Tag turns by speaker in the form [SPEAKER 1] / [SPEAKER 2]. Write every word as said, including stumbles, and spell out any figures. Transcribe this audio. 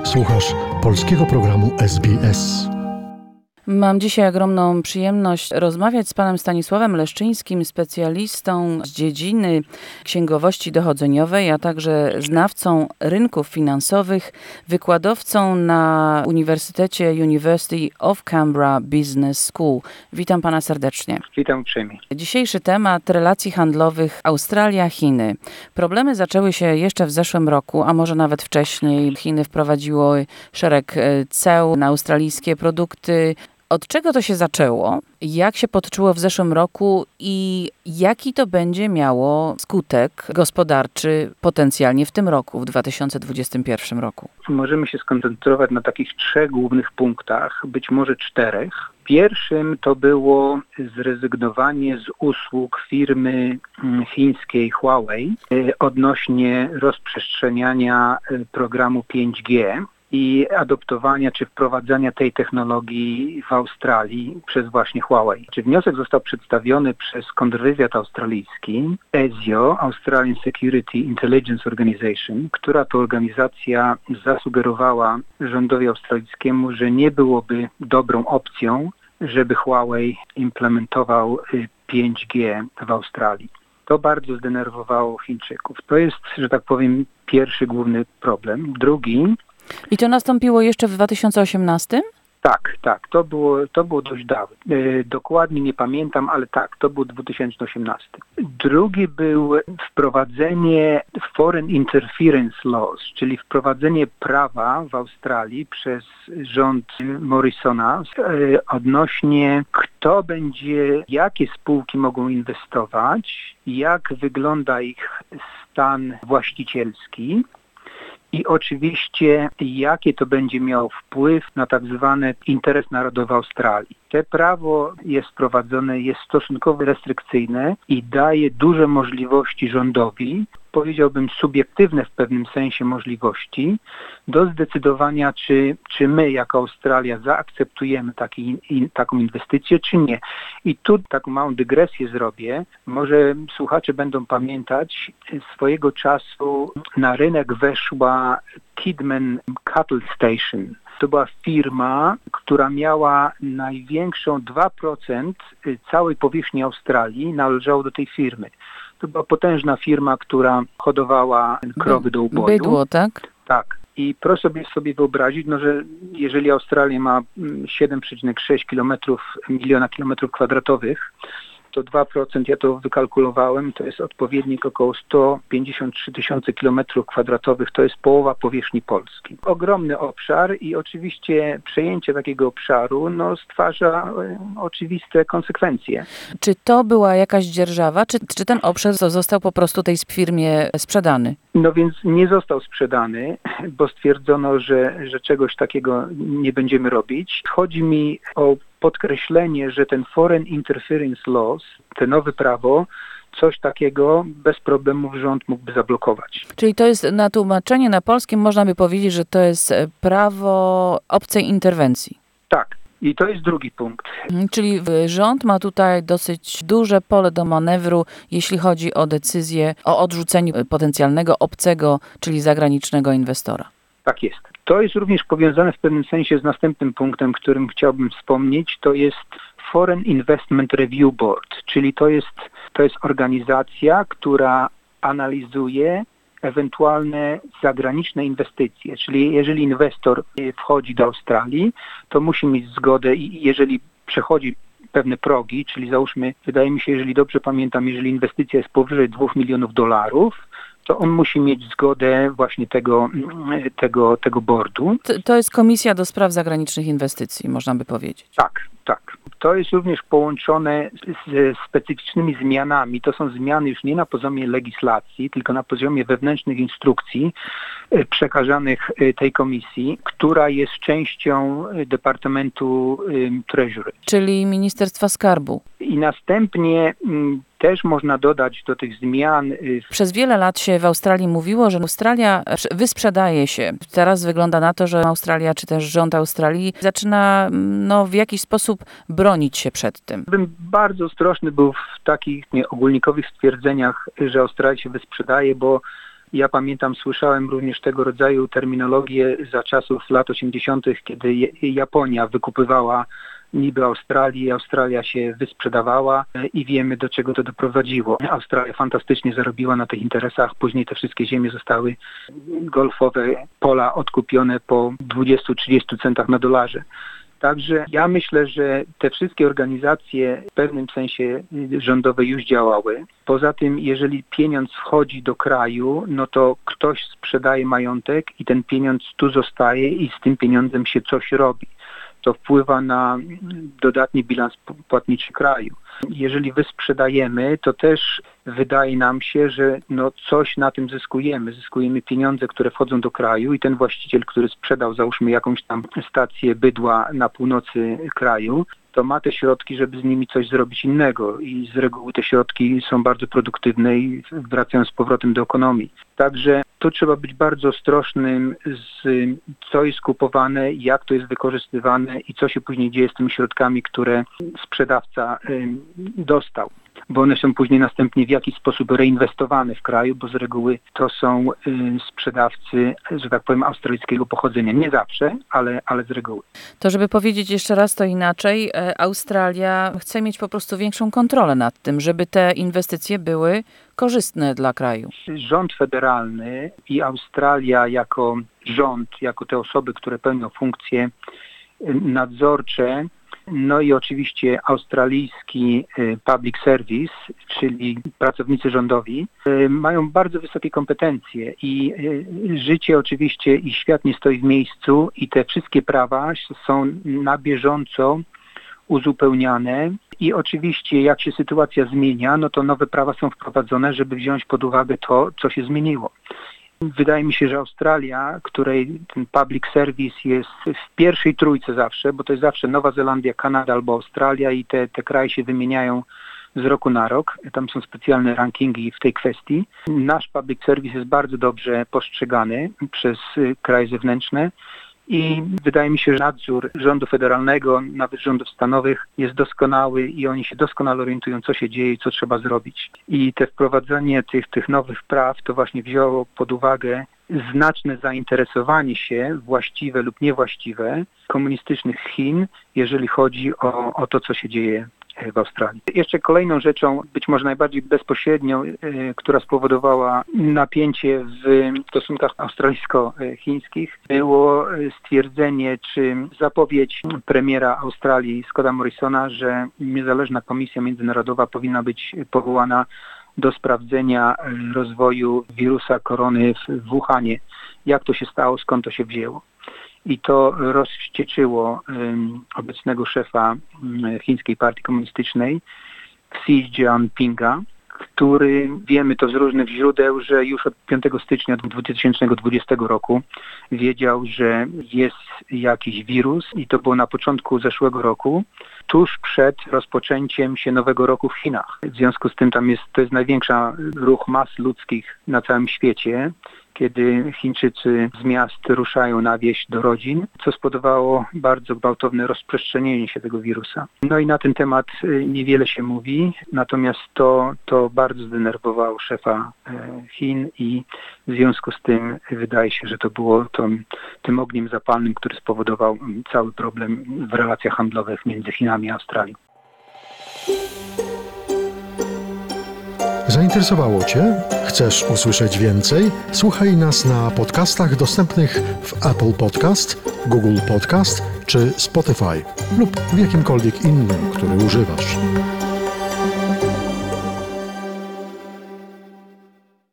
[SPEAKER 1] Słuchasz polskiego programu S B S.
[SPEAKER 2] Mam dzisiaj ogromną przyjemność rozmawiać z panem Stanisławem Leszczyńskim, specjalistą z dziedziny księgowości dochodzeniowej, a także znawcą rynków finansowych, wykładowcą na Uniwersytecie University of Canberra Business School. Witam pana serdecznie.
[SPEAKER 3] Witam uprzejmie.
[SPEAKER 2] Dzisiejszy temat relacji handlowych Australia-Chiny. Problemy zaczęły się jeszcze w zeszłym roku, a może nawet wcześniej. Chiny wprowadziły szereg ceł na australijskie produkty. Od czego to się zaczęło? Jak się potoczyło w zeszłym roku i jaki to będzie miało skutek gospodarczy potencjalnie w tym roku, w dwa tysiące dwudziestym pierwszym roku?
[SPEAKER 3] Możemy się skoncentrować na takich trzech głównych punktach, być może czterech. Pierwszym to było zrezygnowanie z usług firmy chińskiej Huawei odnośnie rozprzestrzeniania programu pięć G. i adoptowania czy wprowadzania tej technologii w Australii przez właśnie Huawei. Czy wniosek został przedstawiony przez kontrwywiad australijski A S I O, Australian Security Intelligence Organization, która to organizacja zasugerowała rządowi australijskiemu, że nie byłoby dobrą opcją, żeby Huawei implementował pięć G w Australii. To bardzo zdenerwowało Chińczyków. To jest, że tak powiem, pierwszy główny problem. Drugi.
[SPEAKER 2] I to nastąpiło jeszcze w dwa tysiące osiemnastym?
[SPEAKER 3] Tak, tak. To było, to było dość dawno. E, dokładnie nie pamiętam, ale tak, to był dwa tysiące osiemnasty. Drugi był wprowadzenie Foreign Interference Laws, czyli wprowadzenie prawa w Australii przez rząd Morrisona e, odnośnie kto będzie, jakie spółki mogą inwestować, jak wygląda ich stan właścicielski. I oczywiście, jakie to będzie miało wpływ na tak zwany interes narodowy Australii. To prawo jest wprowadzone, jest stosunkowo restrykcyjne i daje duże możliwości rządowi, powiedziałbym subiektywne w pewnym sensie możliwości, do zdecydowania, czy, czy my jako Australia zaakceptujemy taki, in, taką inwestycję, czy nie. I tu taką małą dygresję zrobię. Może słuchacze będą pamiętać, swojego czasu na rynek weszła Kidman Cattle Station. To była firma, która miała największą dwa procent całej powierzchni Australii, należało do tej firmy. To była potężna firma, która hodowała krowy do uboju.
[SPEAKER 2] Bydło, tak?
[SPEAKER 3] Tak. I proszę sobie, sobie wyobrazić, no, że jeżeli Australia ma siedem przecinek sześć kilometrów, miliona kilometrów kwadratowych, to dwa procent, ja to wykalkulowałem, to jest odpowiednik około sto pięćdziesiąt trzy tysiące kilometrów kwadratowych, to jest połowa powierzchni Polski. Ogromny obszar i oczywiście przejęcie takiego obszaru no, stwarza e, oczywiste konsekwencje.
[SPEAKER 2] Czy to była jakaś dzierżawa, czy, czy ten obszar został po prostu tej firmie sprzedany?
[SPEAKER 3] No więc nie został sprzedany, bo stwierdzono, że, że czegoś takiego nie będziemy robić. Chodzi mi o podkreślenie, że ten Foreign Interference Laws, te nowe prawo, coś takiego bez problemów rząd mógłby zablokować.
[SPEAKER 2] Czyli to jest na tłumaczenie na polskim, można by powiedzieć, że to jest prawo obcej interwencji.
[SPEAKER 3] Tak. I to jest drugi punkt.
[SPEAKER 2] Czyli rząd ma tutaj dosyć duże pole do manewru, jeśli chodzi o decyzję o odrzuceniu potencjalnego obcego, czyli zagranicznego inwestora.
[SPEAKER 3] Tak jest. To jest również powiązane w pewnym sensie z następnym punktem, którym chciałbym wspomnieć, to jest Foreign Investment Review Board, czyli to jest, to jest organizacja, która analizuje ewentualne zagraniczne inwestycje, czyli jeżeli inwestor wchodzi do Australii, to musi mieć zgodę i jeżeli przechodzi pewne progi, czyli załóżmy, wydaje mi się, jeżeli dobrze pamiętam, jeżeli inwestycja jest powyżej dwóch milionów dolarów, to on musi mieć zgodę właśnie tego, tego, tego boardu.
[SPEAKER 2] To, to jest Komisja do Spraw Zagranicznych Inwestycji, można by powiedzieć.
[SPEAKER 3] Tak, tak. To jest również połączone ze specyficznymi zmianami. To są zmiany już nie na poziomie legislacji, tylko na poziomie wewnętrznych instrukcji przekazanych tej komisji, która jest częścią Departamentu Treasury.
[SPEAKER 2] Czyli Ministerstwa Skarbu.
[SPEAKER 3] I następnie też można dodać do tych zmian.
[SPEAKER 2] Przez wiele lat się w Australii mówiło, że Australia wysprzedaje się. Teraz wygląda na to, że Australia, czy też rząd Australii zaczyna no, w jakiś sposób bronić się przed tym.
[SPEAKER 3] Bym bardzo ostrożny był w takich nie, ogólnikowych stwierdzeniach, że Australia się wysprzedaje, bo Ja pamiętam, słyszałem również tego rodzaju terminologię za czasów lat osiemdziesiątych, kiedy Japonia wykupywała niby Australii, Australia się wysprzedawała i wiemy, do czego to doprowadziło. Australia fantastycznie zarobiła na tych interesach, później te wszystkie ziemie zostały golfowe pola odkupione po dwudziestu trzydziestu centach na dolarze. Także ja myślę, że te wszystkie organizacje w pewnym sensie rządowe już działały. Poza tym, jeżeli pieniądz wchodzi do kraju, no to ktoś sprzedaje majątek i ten pieniądz tu zostaje i z tym pieniądzem się coś robi. To wpływa na dodatni bilans płatniczy kraju. Jeżeli wysprzedajemy, to też wydaje nam się, że no coś na tym zyskujemy. Zyskujemy pieniądze, które wchodzą do kraju i ten właściciel, który sprzedał, załóżmy, jakąś tam stację bydła na północy kraju, to ma te środki, żeby z nimi coś zrobić innego i z reguły te środki są bardzo produktywne i wracają z powrotem do ekonomii. Także tu trzeba być bardzo ostrożnym z co jest kupowane, jak to jest wykorzystywane i co się później dzieje z tymi środkami, które sprzedawca dostał. Bo one są później następnie w jakiś sposób reinwestowane w kraju, bo z reguły to są sprzedawcy, że tak powiem, australijskiego pochodzenia. Nie zawsze, ale, ale z reguły.
[SPEAKER 2] To żeby powiedzieć jeszcze raz to inaczej, Australia chce mieć po prostu większą kontrolę nad tym, żeby te inwestycje były korzystne dla kraju.
[SPEAKER 3] Rząd federalny i Australia jako rząd, jako te osoby, które pełnią funkcje nadzorcze, no i oczywiście australijski public service, czyli pracownicy rządowi, mają bardzo wysokie kompetencje i życie oczywiście i świat nie stoi w miejscu i te wszystkie prawa są na bieżąco uzupełniane i oczywiście jak się sytuacja zmienia, no to nowe prawa są wprowadzone, żeby wziąć pod uwagę to, co się zmieniło. Wydaje mi się, że Australia, której ten public service jest w pierwszej trójce zawsze, bo to jest zawsze Nowa Zelandia, Kanada albo Australia i te, te kraje się wymieniają z roku na rok. Tam są specjalne rankingi w tej kwestii. Nasz public service jest bardzo dobrze postrzegany przez kraje zewnętrzne i wydaje mi się, że nadzór rządu federalnego, nawet rządów stanowych jest doskonały i oni się doskonale orientują, co się dzieje i co trzeba zrobić. I te wprowadzenie tych, tych nowych praw to właśnie wzięło pod uwagę znaczne zainteresowanie się, właściwe lub niewłaściwe, komunistycznych Chin, jeżeli chodzi o, o to, co się dzieje w Australii. Jeszcze kolejną rzeczą, być może najbardziej bezpośrednią, która spowodowała napięcie w stosunkach australijsko-chińskich, było stwierdzenie czy zapowiedź premiera Australii Scotta Morrisona, że niezależna komisja międzynarodowa powinna być powołana do sprawdzenia rozwoju wirusa korony w Wuhanie. Jak to się stało, skąd to się wzięło. I to rozwścieczyło um, obecnego szefa um, chińskiej partii komunistycznej, Xi Jinpinga, który, wiemy to z różnych źródeł, że już od piątego stycznia dwa tysiące dwudziestego roku wiedział, że jest jakiś wirus i to było na początku zeszłego roku, tuż przed rozpoczęciem się nowego roku w Chinach. W związku z tym tam jest, to jest największy ruch mas ludzkich na całym świecie, kiedy Chińczycy z miast ruszają na wieś do rodzin, co spowodowało bardzo gwałtowne rozprzestrzenienie się tego wirusa. No i na ten temat niewiele się mówi, natomiast to, to bardzo zdenerwowało szefa Chin i w związku z tym wydaje się, że to było to, tym ogniem zapalnym, który spowodował cały problem w relacjach handlowych między Chinami a Australią.
[SPEAKER 1] Zainteresowało Cię? Chcesz usłyszeć więcej? Słuchaj nas na podcastach dostępnych w Apple Podcast, Google Podcast czy Spotify lub w jakimkolwiek innym, który używasz.